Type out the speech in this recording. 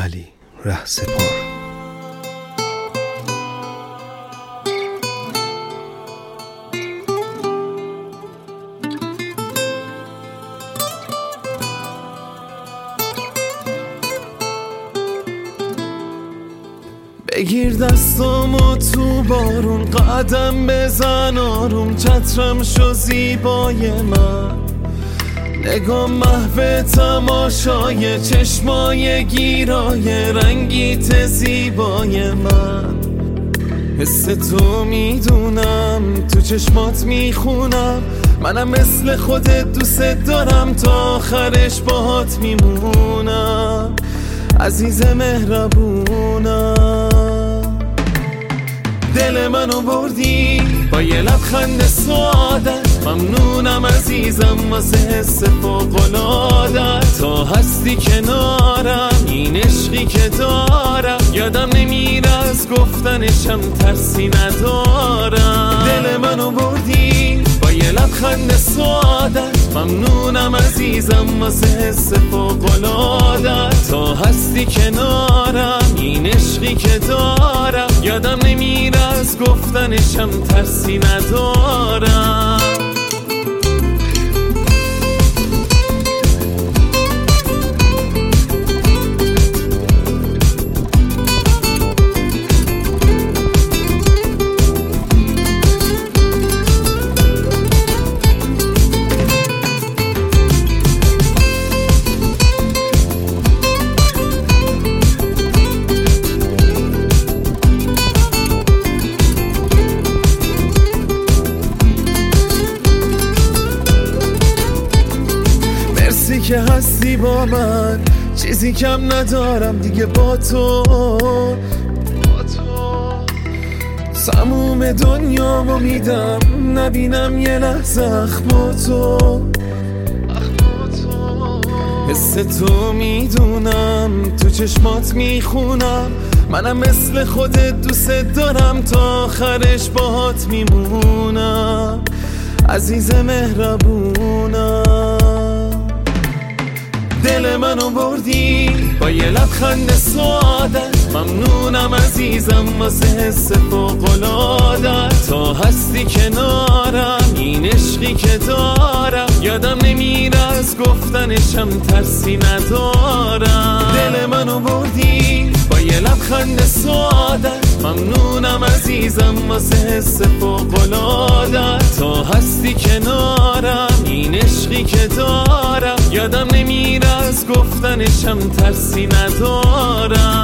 علی رهسپار. بگیر دستامو تو بارون، قدم بزن آروم، چترم شو زیبای من. نگاه محو تماشای چشمای گیرای رنگیت زیبای من. حس تو میدونم، تو چشمات میخونم، منم مثل خودت دوست دارم، تا آخرش باهات میمونم، عزیز مهربونم. دل منو بردی با یه لبخند سعادت، ممنونم عزیزم واسه حس فوق‌العادت. تا هستی کنارم این عشقی که دارم، یادم نمیره از گفتنشم ترسی ندارم. دل منو بردی با یه لبخند سعادت، ممنونم عزیزم واسه حس فوق‌العادت. تا هستی کنارم این عشقی که دارم، یادم نمیره از گفتنشم ترسی ندارم. مرسی که هستی با من، چیزی کم ندارم دیگه با تو. تموم دنیامو میدم، نبینم یه لحظه اخماتو. حس تو میدونم، تو چشمات میخونم، منم مثل خودت دوست دارم، تا آخرش باهات میمونم، عزیز مهربونم. دل منو بردی با یه لبخند سعادت، ممنونم عزیزم واسه حس فوق‌العادت. تا هستی کنارم این عشقی که دارم، یادم نمیره از گفتنشم ترسی ندارم. دل منو بردی با یه لبخند سعادت، ممنونم عزیزم واسه حس فوق‌العادت. تا هستی کنارم این عشقی که دارم، یادم نمیره از گفتنشم ترسی ندارم.